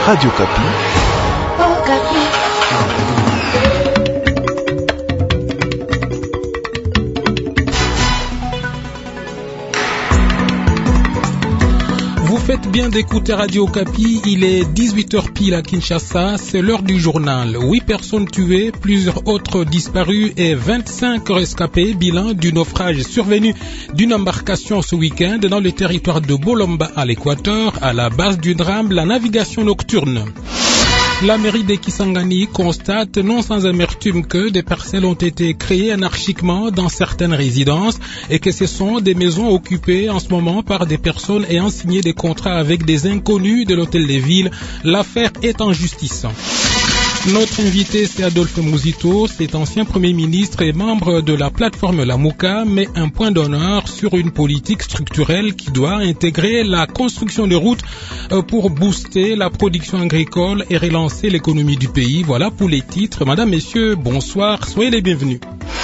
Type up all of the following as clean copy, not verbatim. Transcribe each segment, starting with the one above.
Radio Kapi. Oh, Kapi. Vous faites bien d'écouter Radio Kapi, il est 18h pile à Kinshasa, c'est l'heure du journal. 8 personnes tuées, plusieurs autres disparues et 25 rescapés, bilan du naufrage survenu d'une embarcation ce week-end dans le territoire de Bolomba à l'Équateur, à la base du drame, la navigation nocturne. La mairie de Kisangani constate non sans amertume que des parcelles ont été créées anarchiquement dans certaines résidences et que ce sont des maisons occupées en ce moment par des personnes ayant signé des contrats avec des inconnus de l'hôtel des villes. L'affaire est en justice. Notre invité, c'est Adolphe Mouzito, cet ancien Premier ministre et membre de la plateforme Lamouka, met un point d'honneur sur une politique structurelle qui doit intégrer la construction de routes pour booster la production agricole et relancer l'économie du pays. Voilà pour les titres. Madame, messieurs, bonsoir, soyez les bienvenus.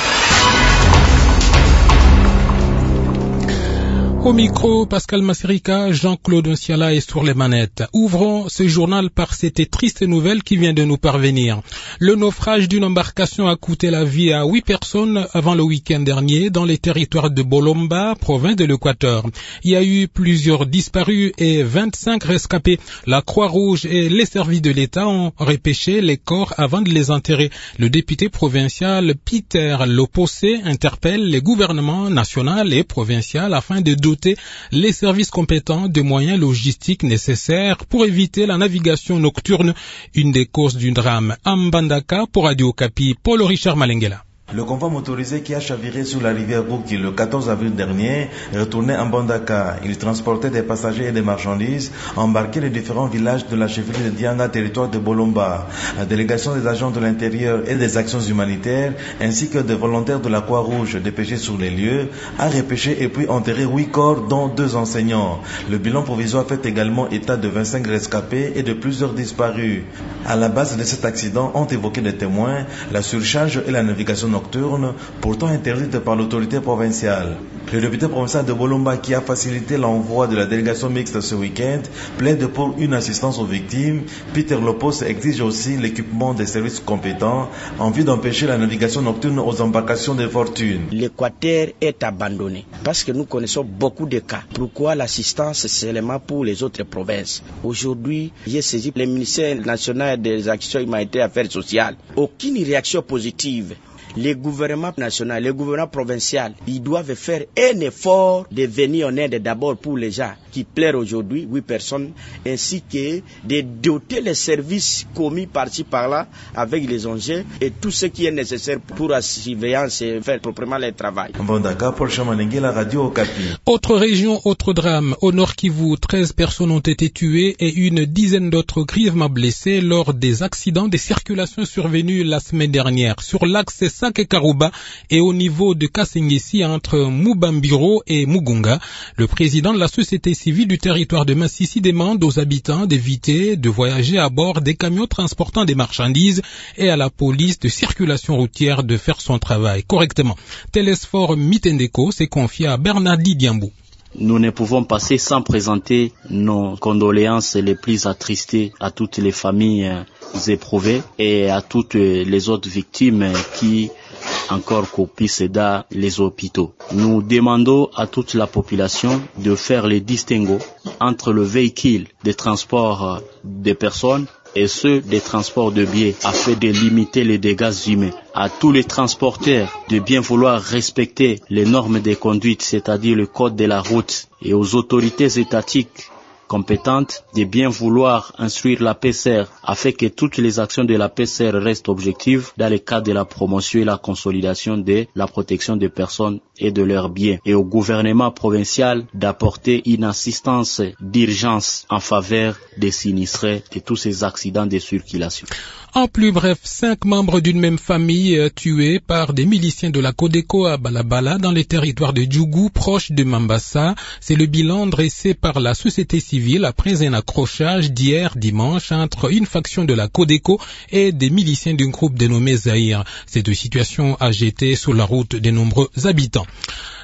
Au micro, Pascal Masserica, Jean-Claude Nsiala est sur les manettes. Ouvrons ce journal par cette triste nouvelle qui vient de nous parvenir. Le naufrage d'une embarcation a coûté la vie à 8 personnes avant le week-end dernier dans les territoires de Bolomba, province de l'Équateur. Il y a eu plusieurs disparus et 25 rescapés. La Croix-Rouge et les services de l'État ont repêché les corps avant de les enterrer. Le député provincial Peter Lopossé interpelle les gouvernements national et provincial afin de doter les services compétents de moyens logistiques nécessaires pour éviter la navigation nocturne, une des causes du drame. Ambandaka pour Radio Kapi, Paul Richard Malengela. Le convoi motorisé qui a chaviré sur la rivière Bouki le 14 avril dernier retournait en Bandaka. Il transportait des passagers et des marchandises embarqués des différents villages de la chefferie de Dianga, territoire de Bolomba. La délégation des agents de l'intérieur et des actions humanitaires ainsi que des volontaires de la Croix-Rouge dépêchés sur les lieux a repêché et puis enterré 8 corps dont 2 enseignants. Le bilan provisoire fait également état de 25 rescapés et de plusieurs disparus. À la base de cet accident ont évoqué des témoins la surcharge et la navigation nocturne, pourtant interdite par l'autorité provinciale. Le député provincial de Bolomba, qui a facilité l'envoi de la délégation mixte ce week-end, plaide pour une assistance aux victimes. Peter Lopos exige aussi l'équipement des services compétents en vue d'empêcher la navigation nocturne aux embarcations de fortune. L'Équateur est abandonné parce que nous connaissons beaucoup de cas. Pourquoi l'assistance c'est seulement pour les autres provinces? Aujourd'hui, j'ai saisi le ministère national des actions humanitaires et affaires sociales. Aucune réaction positive. Les gouvernements nationaux, les gouvernements provinciaux, ils doivent faire un effort de venir en aide d'abord pour les gens qui pleurent aujourd'hui, 8 personnes, ainsi que de doter les services commis par-ci par-là avec les engins et tout ce qui est nécessaire pour la surveillance et faire proprement le travail. Bon, d'accord, Paul Chamanengue, la radio au Kapi. Autre région, autre drame. Au Nord Kivu, 13 personnes ont été tuées et une dizaine d'autres grièvement blessées lors des accidents de circulation survenus la semaine dernière sur l'axe Sake-Karouba et au niveau de Kasengesi entre Mubambiro et Mugunga. Le président de la société civile du territoire de Massissi demande aux habitants d'éviter de voyager à bord des camions transportant des marchandises et à la police de circulation routière de faire son travail correctement. Télésphore Mitendeko s'est confié à Bernardi Diambou. Nous ne pouvons passer sans présenter nos condoléances les plus attristées à toutes les familles éprouvées et à toutes les autres victimes qui encore copient dans les hôpitaux. Nous demandons à toute la population de faire le distinguo entre le véhicule de transport des personnes et ceux des transports de biens afin de limiter les dégâts humains. À tous les transporteurs de bien vouloir respecter les normes de conduite, c'est-à-dire le code de la route, et aux autorités étatiques compétentes de bien vouloir instruire la PCR afin que toutes les actions de la PCR restent objectives dans le cadre de la promotion et la consolidation de la protection des personnes et de leurs biens, et au gouvernement provincial d'apporter une assistance d'urgence en faveur des sinistrés de tous ces accidents de circulation. En plus bref, 5 membres d'une même famille tués par des miliciens de la Codeco à Balabala dans les territoires de Djougou, proche de Mambasa. C'est le bilan dressé par la société civile après un accrochage d'hier dimanche entre une faction de la Codeco et des miliciens d'un groupe dénommé Zahir. Cette situation a jeté sur la route de nombreux habitants.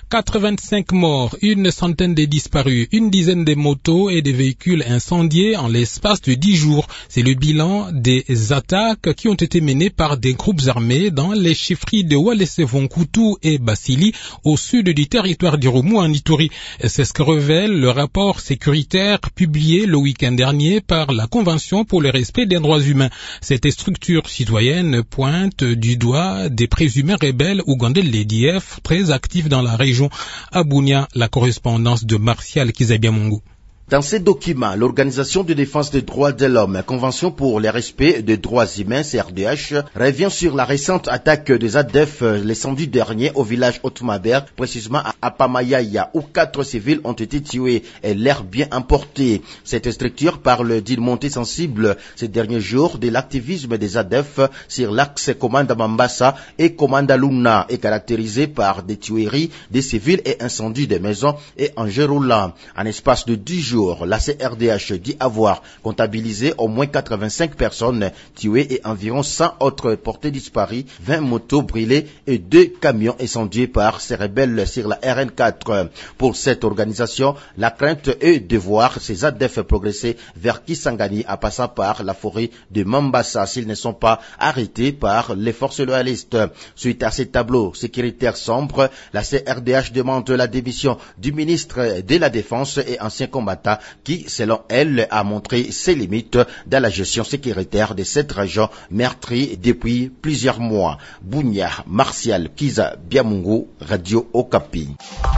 85 morts, une centaine de disparus, une dizaine de motos et des véhicules incendiés en l'espace de 10 jours. C'est le bilan des attaques qui ont été menées par des groupes armés dans les chefferies de Walese-Vonkutu et Basili au sud du territoire d'Irumu en Ituri. C'est ce que révèle le rapport sécuritaire publié le week-end dernier par la Convention pour le respect des droits humains. Cette structure citoyenne pointe du doigt des présumés rebelles ougandais de l'EDF très actifs dans la région. À Bunia, la correspondance de Martial Kizabiamungu. Dans ces documents, l'Organisation de défense des droits de l'homme, Convention pour le respect des droits humains, CRDH, revient sur la récente attaque des ADF le samedi dernier au village Otmaber, précisément à Apamayaya, où 4 civils ont été tués et l'air bien emporté. Cette structure parle d'une montée sensible ces derniers jours de l'activisme des ADF sur l'axe Komanda Mambasa et Komanda Luna, est caractérisée par des tueries des civils et incendies des maisons et engins roulants. En espace de 10 jours, la CRDH dit avoir comptabilisé au moins 85 personnes tuées et environ 100 autres portées disparues, 20 motos brûlées et 2 camions incendiés par ces rebelles sur la RN4. Pour cette organisation, la crainte est de voir ces ADF progresser vers Kisangani en passant par la forêt de Mambasa s'ils ne sont pas arrêtés par les forces loyalistes. Suite à ces tableaux sécuritaires sombres, la CRDH demande la démission du ministre de la Défense et ancien combattant qui, selon elle, a montré ses limites dans la gestion sécuritaire de cette région meurtrie depuis plusieurs mois. Bunia, Martial Kizabiamungu, Radio Okapi.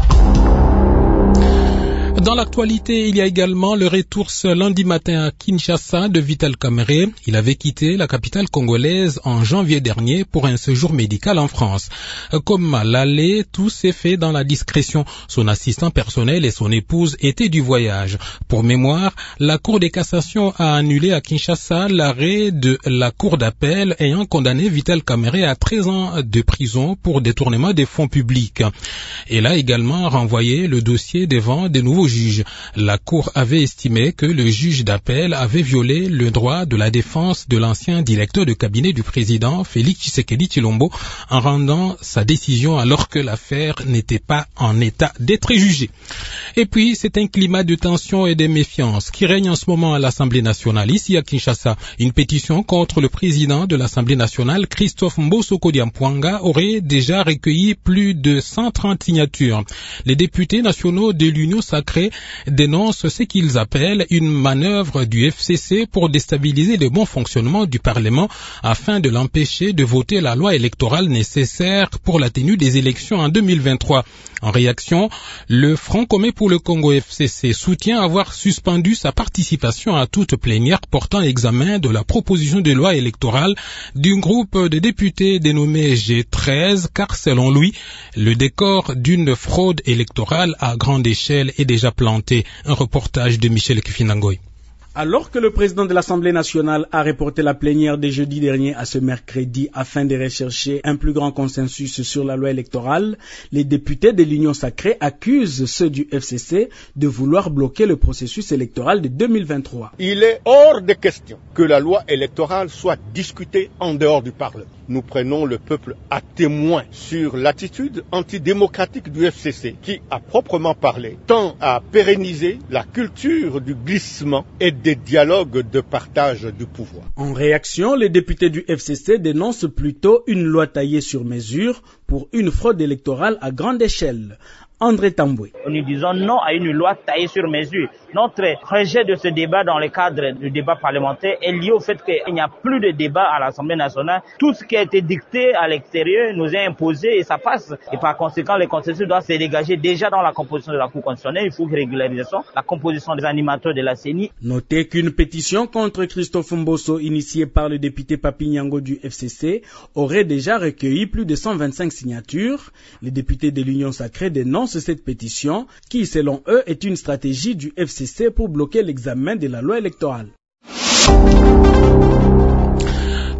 Dans l'actualité, il y a également le retour ce lundi matin à Kinshasa de Vital Kamerhe. Il avait quitté la capitale congolaise en janvier dernier pour un séjour médical en France. Comme à l'aller, tout s'est fait dans la discrétion. Son assistant personnel et son épouse étaient du voyage. Pour mémoire, la Cour de cassation a annulé à Kinshasa l'arrêt de la Cour d'appel ayant condamné Vital Kamerhe à 13 ans de prison pour détournement des fonds publics. Elle a également renvoyé le dossier devant de nouveaux juges. La Cour avait estimé que le juge d'appel avait violé le droit de la défense de l'ancien directeur de cabinet du président Félix Tshisekedi Tshilombo en rendant sa décision alors que l'affaire n'était pas en état d'être jugée. Et puis, c'est un climat de tension et de méfiance qui règne en ce moment à l'Assemblée nationale ici à Kinshasa. Une pétition contre le président de l'Assemblée nationale, Christophe Mbosoko Diampwanga, aurait déjà recueilli plus de 130 signatures. Les députés nationaux de l'Union sacrée dénoncent ce qu'ils appellent une manœuvre du FCC pour déstabiliser le bon fonctionnement du Parlement afin de l'empêcher de voter la loi électorale nécessaire pour la tenue des élections en 2023. En réaction, le Front commun pour le Congo FCC soutient avoir suspendu sa participation à toute plénière portant examen de la proposition de loi électorale d'un groupe de députés dénommé G13 car selon lui, le décor d'une fraude électorale à grande échelle est déjà planté. Un reportage de Michel Kifinangoy. Alors que le président de l'Assemblée nationale a reporté la plénière de jeudi dernier à ce mercredi afin de rechercher un plus grand consensus sur la loi électorale, les députés de l'Union sacrée accusent ceux du FCC de vouloir bloquer le processus électoral de 2023. Il est hors de question que la loi électorale soit discutée en dehors du Parlement. Nous prenons le peuple à témoin sur l'attitude antidémocratique du FCC qui, à proprement parler, tend à pérenniser la culture du glissement et des dialogues de partage du pouvoir. En réaction, les députés du FCC dénoncent plutôt une loi taillée sur mesure pour une fraude électorale à grande échelle. André Tamboué. Nous disons non à une loi taillée sur mesure. Notre rejet de ce débat dans le cadre du débat parlementaire est lié au fait qu'il n'y a plus de débat à l'Assemblée nationale. Tout ce qui a été dicté à l'extérieur nous est imposé et ça passe. Et par conséquent, le consensus doit se dégager déjà dans la composition de la Cour constitutionnelle. Il faut une régularisation, la composition des animateurs de la CENI. Notez qu'une pétition contre Christophe Mbosso initiée par le député Papi Nyango du FCC aurait déjà recueilli plus de 125 signatures. Les députés de l'Union sacrée dénoncent cette pétition qui, selon eux, est une stratégie du FCC pour bloquer l'examen de la loi électorale.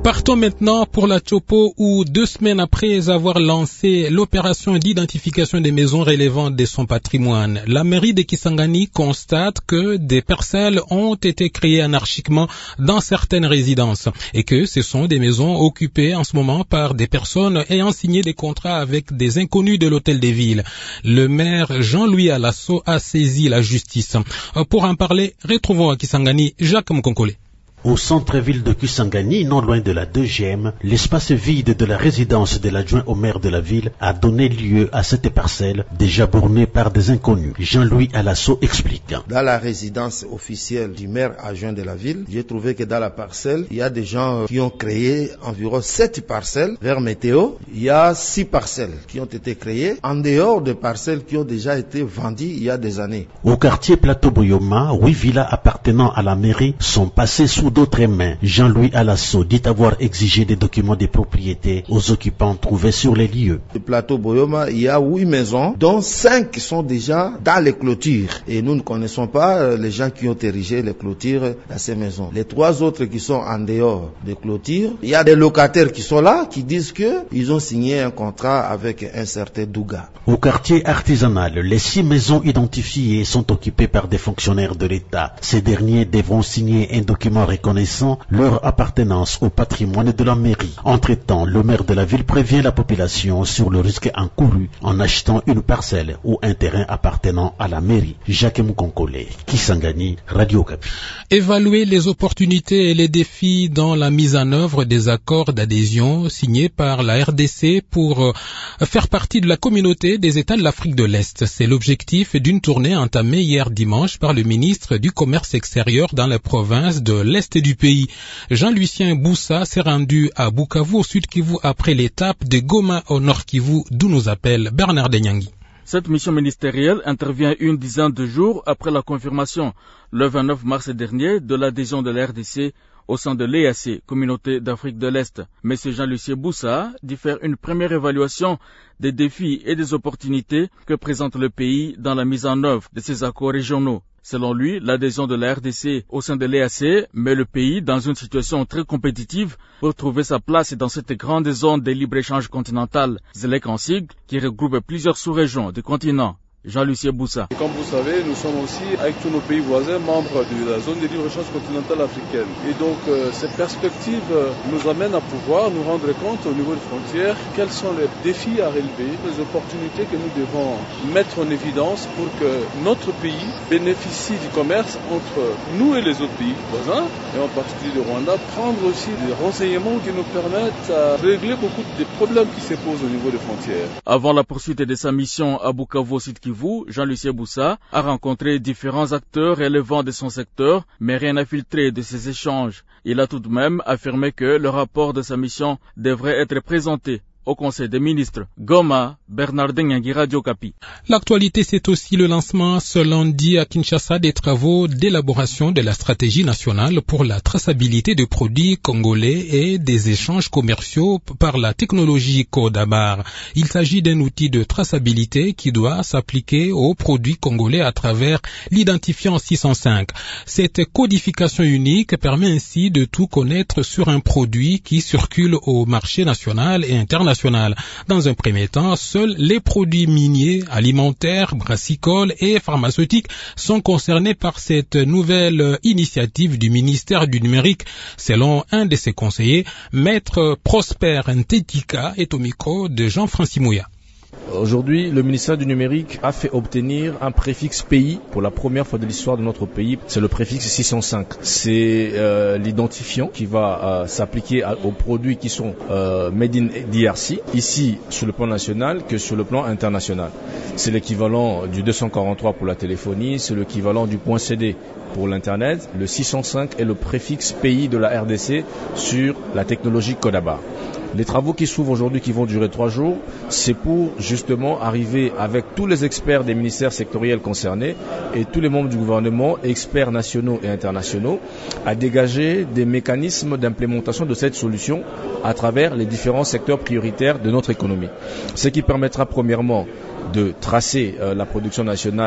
Partons maintenant pour la Tchopo où 2 semaines après avoir lancé l'opération d'identification des maisons relevantes de son patrimoine, la mairie de Kisangani constate que des parcelles ont été créées anarchiquement dans certaines résidences et que ce sont des maisons occupées en ce moment par des personnes ayant signé des contrats avec des inconnus de l'hôtel des villes. Le maire Jean-Louis Alasso a saisi la justice. Pour en parler, retrouvons à Kisangani Jacques Mkonkole. Au centre-ville de Kisangani, non loin de la 2e, l'espace vide de la résidence de l'adjoint au maire de la ville a donné lieu à cette parcelle déjà bornée par des inconnus. Jean-Louis Alasso explique. Dans la résidence officielle du maire adjoint de la ville, j'ai trouvé que dans la parcelle, il y a des gens qui ont créé environ 7 parcelles vers Météo. Il y a 6 parcelles qui ont été créées en dehors de parcelles qui ont déjà été vendues il y a des années. Au quartier Plateau Boyoma, 8 villas appartenant à la mairie sont passées sous d'autres mains. Jean-Louis Alasso dit avoir exigé des documents de propriété aux occupants trouvés sur les lieux. Le plateau Boyoma, il y a 8 maisons, dont 5 sont déjà dans les clôtures. Et nous ne connaissons pas les gens qui ont érigé les clôtures à ces maisons. Les 3 autres qui sont en dehors des clôtures, il y a des locataires qui sont là, qui disent qu'ils ont signé un contrat avec un certain Douga. Au quartier artisanal, les 6 maisons identifiées sont occupées par des fonctionnaires de l'État. Ces derniers devront signer un document reconnaissant leur appartenance au patrimoine de la mairie. Entre-temps, le maire de la ville prévient la population sur le risque encouru en achetant une parcelle ou un terrain appartenant à la mairie. Jacques Mkonkole, Kisangani, Radio Okapi. Évaluer les opportunités et les défis dans la mise en œuvre des accords d'adhésion signés par la RDC pour faire partie de la communauté des États de l'Afrique de l'Est. C'est l'objectif d'une tournée entamée hier dimanche par le ministre du Commerce extérieur dans la province de l'Est du pays. Jean-Lucien Boussa s'est rendu à Bukavu au Sud Kivu après l'étape de Goma au Nord Kivu, d'où nous appelle Bernard Denyangi. Cette mission ministérielle intervient une dizaine de jours après la confirmation, le 29 mars dernier, de l'adhésion de la RDC au sein de l'EAC, Communauté d'Afrique de l'Est. M. Jean-Lucien Boussa dit faire une première évaluation des défis et des opportunités que présente le pays dans la mise en œuvre de ces accords régionaux. Selon lui, l'adhésion de la RDC au sein de l'EAC met le pays dans une situation très compétitive pour trouver sa place dans cette grande zone de libre-échange continental, ZLEC en sigle, qui regroupe plusieurs sous-régions du continent. Jean-Lucien Boussa. Comme vous savez, nous sommes aussi, avec tous nos pays voisins, membres de la zone de libre-échange continentale africaine. Et donc, cette perspective nous amène à pouvoir nous rendre compte au niveau des frontières quels sont les défis à relever, les opportunités que nous devons mettre en évidence pour que notre pays bénéficie du commerce entre nous et les autres pays voisins, et en particulier le Rwanda, prendre aussi des renseignements qui nous permettent à régler beaucoup des problèmes qui se posent au niveau des frontières. Avant la poursuite de sa mission à Bukavu, Sud Kivu, Jean-Lucien Boussa a rencontré différents acteurs relevant de son secteur, mais rien n'a filtré de ces échanges. Il a tout de même affirmé que le rapport de sa mission devrait être présenté au Conseil des ministres. Goma, Bernard Denyangi, Radio Okapi. L'actualité, c'est aussi le lancement ce lundi à Kinshasa des travaux d'élaboration de la stratégie nationale pour la traçabilité des produits congolais et des échanges commerciaux par la technologie Codabar. Il s'agit d'un outil de traçabilité qui doit s'appliquer aux produits congolais à travers l'identifiant 605. Cette codification unique permet ainsi de tout connaître sur un produit qui circule au marché national et international. Dans un premier temps, seuls les produits miniers, alimentaires, brassicoles et pharmaceutiques sont concernés par cette nouvelle initiative du ministère du Numérique. Selon un de ses conseillers, Maître Prosper Ntetika est au micro de Jean-Francis Mouya. Aujourd'hui, le ministère du Numérique a fait obtenir un préfixe pays pour la première fois de l'histoire de notre pays. C'est le préfixe 605. C'est l'identifiant qui va s'appliquer aux produits qui sont made in DRC, ici sur le plan national que sur le plan international. C'est l'équivalent du 243 pour la téléphonie, c'est l'équivalent du point CD pour l'Internet. Le 605 est le préfixe pays de la RDC sur la technologie Codabar. Les travaux qui s'ouvrent aujourd'hui, qui vont durer 3 jours, c'est pour justement arriver avec tous les experts des ministères sectoriels concernés et tous les membres du gouvernement, experts nationaux et internationaux, à dégager des mécanismes d'implémentation de cette solution à travers les différents secteurs prioritaires de notre économie. Ce qui permettra premièrement de tracer la production nationale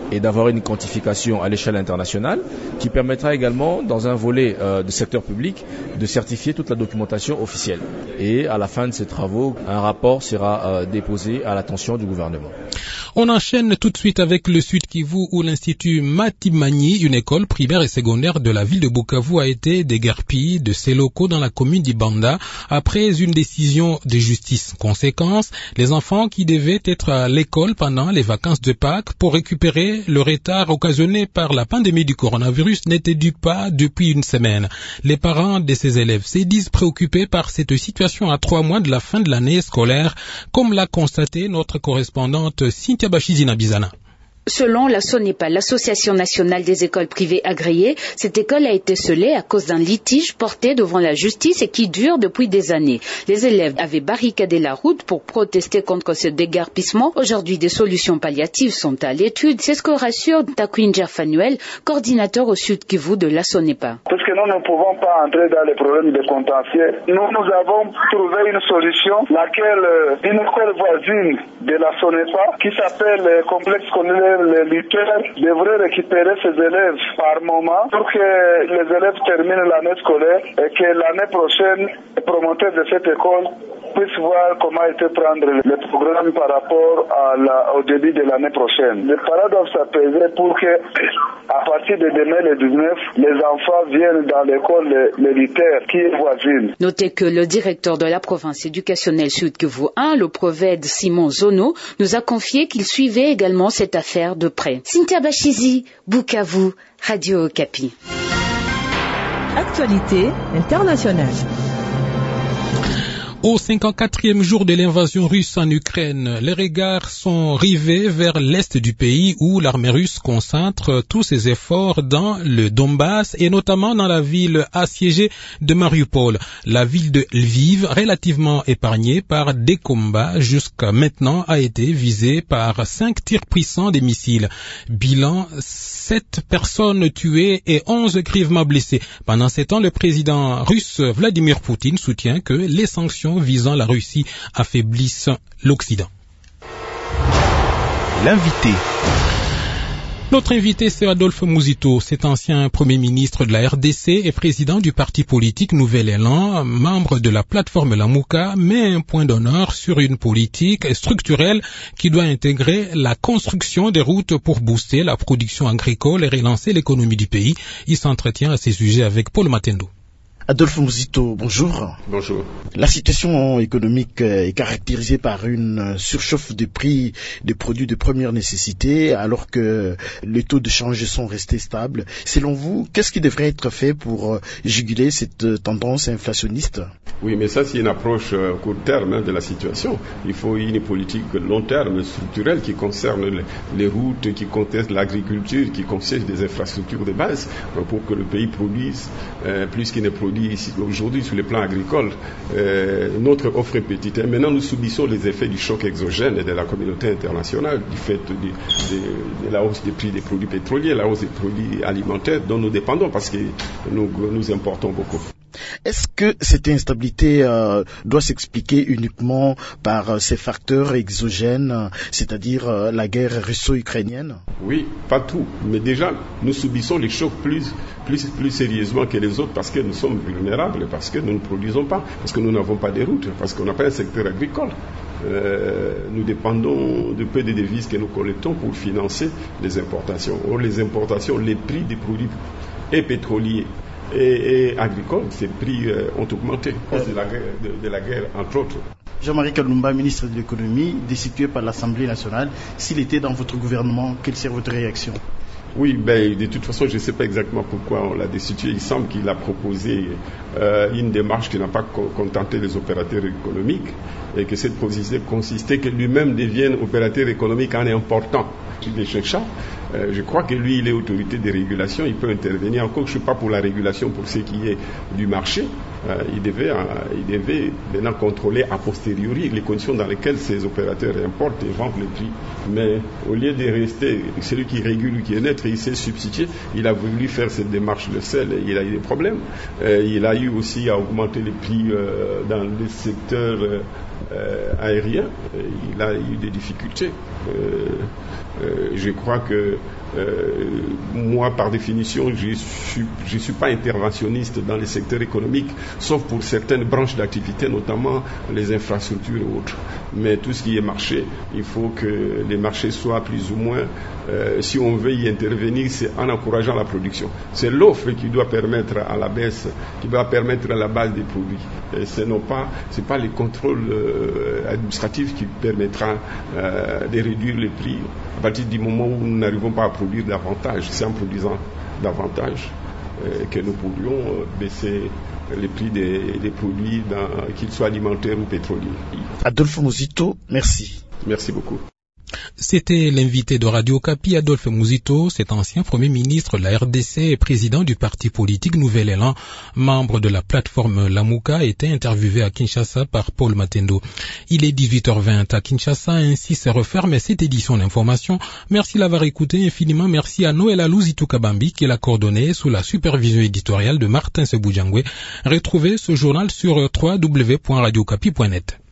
et d'avoir une quantification à l'échelle internationale qui permettra également, dans un volet du secteur public, de certifier toute la documentation officielle. Et à la fin de ces travaux, un rapport sera déposé à l'attention du gouvernement. On enchaîne tout de suite avec le Sud Kivu où l'Institut Matimani, une école primaire et secondaire de la ville de Bukavu, a été déguerpie de ses locaux dans la commune d'Ibanda après une décision de justice. Conséquence, les enfants qui devaient être à l'école pendant les vacances de Pâques pour récupérer le retard occasionné par la pandémie du coronavirus n'étaient pas depuis une semaine. Les parents de ces élèves se disent préoccupés par cette situation à 3 mois de la fin de l'année scolaire, comme l'a constaté notre correspondante Cynthia Bachizina Bizana. Selon la SONEPA, l'Association nationale des écoles privées agréées, cette école a été scellée à cause d'un litige porté devant la justice et qui dure depuis des années. Les élèves avaient barricadé la route pour protester contre ce déguerpissement. Aujourd'hui, des solutions palliatives sont à l'étude. C'est ce que rassure Takwinja Fanuel, coordinateur au Sud Kivu de la SONEPA. Puisque nous ne pouvons pas entrer dans les problèmes de contentieux, nous avons trouvé une solution, laquelle une école voisine de la SONEPA, qui s'appelle Complexe Scolaire les lutteurs devraient récupérer ces élèves par moment pour que les élèves terminent l'année scolaire et que l'année prochaine, les promoteurs de cette école puissent voir comment était prendre le programme par rapport au début de l'année prochaine. Les parents doivent s'apaiser pour que, à partir de demain le 19, les enfants viennent dans l'école militaire qui est voisine. Notez que le directeur de la province éducationnelle Sud Kivu 1, le provède Simon Zono, nous a confié qu'il suivait également cette affaire de près. Cynthia Bachizi, Bukavu, Radio Okapi. Actualité internationale. Au 54e jour de l'invasion russe en Ukraine, les regards sont rivés vers l'est du pays où l'armée russe concentre tous ses efforts dans le Donbass et notamment dans la ville assiégée de Mariupol. La ville de Lviv, relativement épargnée par des combats jusqu'à maintenant, a été visée par 5 tirs puissants des missiles. Bilan, 7 personnes tuées et 11 grièvement blessées. Pendant ces temps, le président russe Vladimir Poutine soutient que les sanctions visant la Russie affaiblissent l'Occident. L'invité. Notre invité, c'est Adolphe Muzito, cet ancien Premier ministre de la RDC et président du parti politique Nouvel Élan, membre de la plateforme Lamuka, met un point d'honneur sur une politique structurelle qui doit intégrer la construction des routes pour booster la production agricole et relancer l'économie du pays. Il s'entretient à ces sujets avec Paul Matendo. Adolphe Muzito, bonjour. Bonjour. La situation économique est caractérisée par une surchauffe des prix des produits de première nécessité alors que les taux de change sont restés stables. Selon vous, qu'est-ce qui devrait être fait pour juguler cette tendance inflationniste? Oui, mais ça c'est une approche court terme de la situation. Il faut une politique long terme, structurelle qui concerne les routes, qui concerne l'agriculture, qui concerne des infrastructures de base pour que le pays produise plus qu'il ne produit ici aujourd'hui sur le plan agricole. Notre offre est petite. Et maintenant, nous subissons les effets du choc exogène de la communauté internationale, du fait de la hausse des prix des produits pétroliers, la hausse des produits alimentaires dont nous dépendons parce que nous importons beaucoup. Est-ce que cette instabilité doit s'expliquer uniquement par ces facteurs exogènes, c'est-à-dire la guerre russo-ukrainienne? Oui, pas tout. Mais déjà, nous subissons les chocs plus sérieusement que les autres parce que nous sommes vulnérables, parce que nous ne produisons pas, parce que nous n'avons pas de routes, parce qu'on n'a pas un secteur agricole. Nous dépendons de peu de devises que nous collectons pour financer les importations. Or, les importations, les prix des produits et pétroliers et agricoles, ces prix ont augmenté à cause de la guerre, entre autres. Jean-Marie Kalumba, ministre de l'économie, destitué par l'Assemblée nationale, s'il était dans votre gouvernement, quelle serait votre réaction? Oui, de toute façon, je ne sais pas exactement pourquoi on l'a destitué. Il semble qu'il a proposé une démarche qui n'a pas contenté les opérateurs économiques et que cette proposition consistait que lui-même devienne opérateur économique en important. Je crois que lui, il est autorité de régulation, il peut intervenir. Encore que je ne suis pas pour la régulation pour ce qui est du marché. Il devait maintenant contrôler a posteriori les conditions dans lesquelles ces opérateurs importent et vendent les prix. Mais au lieu de rester celui qui régule, qui est neutre, il s'est substitué. Il a voulu faire cette démarche le seul et il a eu des problèmes. Il a eu aussi à augmenter les prix dans le secteur aérien. Il a eu des difficultés. Je crois que moi, par définition, je suis pas interventionniste dans les secteurs économiques, sauf pour certaines branches d'activité, notamment les infrastructures et autres. Mais tout ce qui est marché, il faut que les marchés soient plus ou moins, si on veut y intervenir, c'est en encourageant la production. C'est l'offre qui doit permettre à la baisse, qui doit permettre à la base des produits. Et c'est pas les contrôles administratifs qui permettra de réduire les prix à partir du moment où nous n'arrivons pas à produire davantage. C'est en produisant davantage que nous pourrions baisser les prix des produits, qu'ils soient alimentaires ou pétroliers. Adolphe Mouzito, merci. Merci beaucoup. C'était l'invité de Radio Okapi, Adolphe Mouzito, cet ancien Premier ministre de la RDC et président du parti politique Nouvel Élan, membre de la plateforme Lamouka, était interviewé à Kinshasa par Paul Matendo. Il est 18h20 à Kinshasa, ainsi se referme cette édition d'information. Merci d'avoir écouté infiniment. Merci à Noël Alouzito Kabambi qui l'a coordonné sous la supervision éditoriale de Martin Seboujangwe. Retrouvez ce journal sur www.radiokapi.net.